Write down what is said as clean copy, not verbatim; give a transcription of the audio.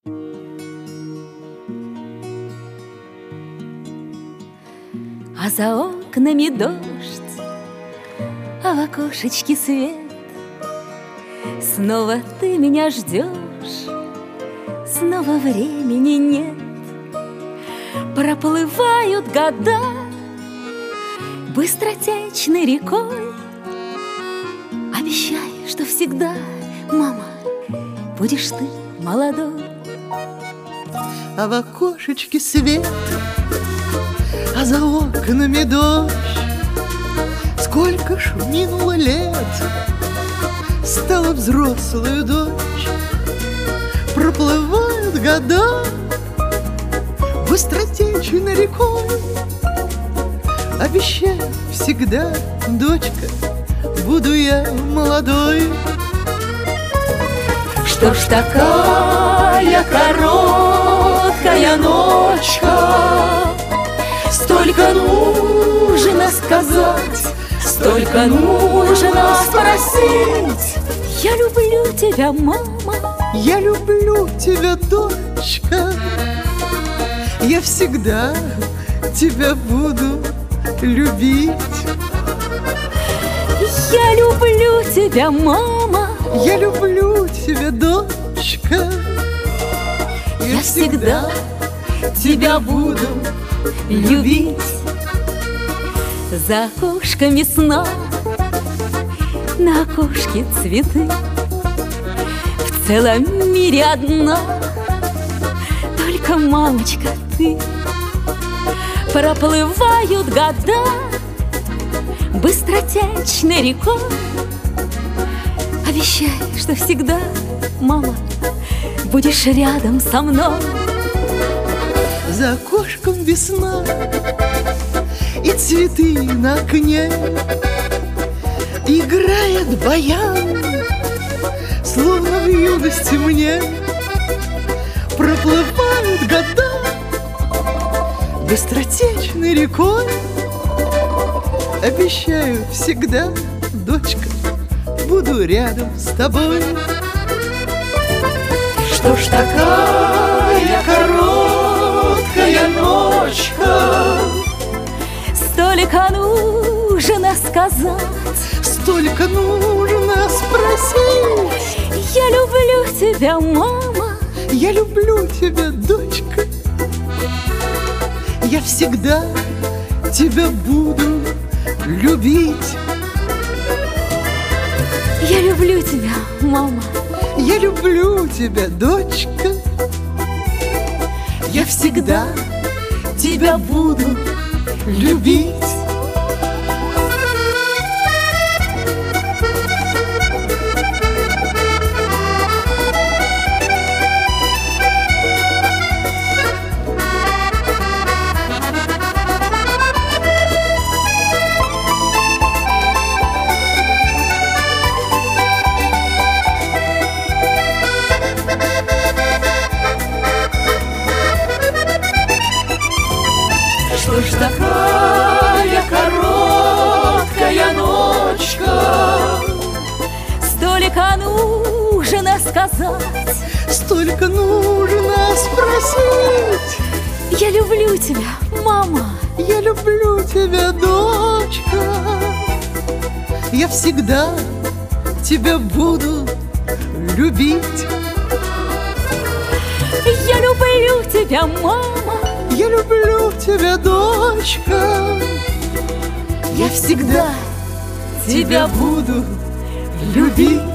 А за окнами дождь, а в окошечке свет. Снова ты меня ждешь, снова времени нет. Проплывают года быстротечной рекой. Обещай, что всегда, мама, будешь ты молодой. А в окошечке свет, а за окнами дождь. Сколько ж минуло лет, стала взрослую дочь. Проплывают года быстротечной рекой. Обещаю всегда, дочка, буду я молодой. Что ж такая короткая ночка, столько нужно сказать, столько нужно спросить. Я люблю тебя, мама, я люблю тебя, дочка. Я всегда тебя буду любить. Я люблю тебя, мама, я люблю тебя, дочка. Я всегда тебя буду любить. За окошком весна, на окошке цветы. В целом мире одна, только, мамочка, ты. Проплывают года быстротечной рекой. Обещай, что всегда, мама, будешь рядом со мной. За окошком весна и цветы на окне. Играет баян, словно в юности мне. Проплывают года быстротечной рекой. Обещаю всегда, дочка, буду рядом с тобой. Что ж такая короткая ночка, столько нужно сказать, столько нужно спросить. Я люблю тебя, мама, я люблю тебя, дочка. Я всегда тебя буду любить. Я люблю тебя, мама, я люблю тебя, дочка. Я всегда тебя буду любить. Что ж такая короткая ночка, столько нужно сказать, столько нужно спросить. Я люблю тебя, мама, я люблю тебя, дочка. Я всегда тебя буду любить. Я люблю тебя, мама, я люблю тебя, дочка. Я всегда тебя буду любить.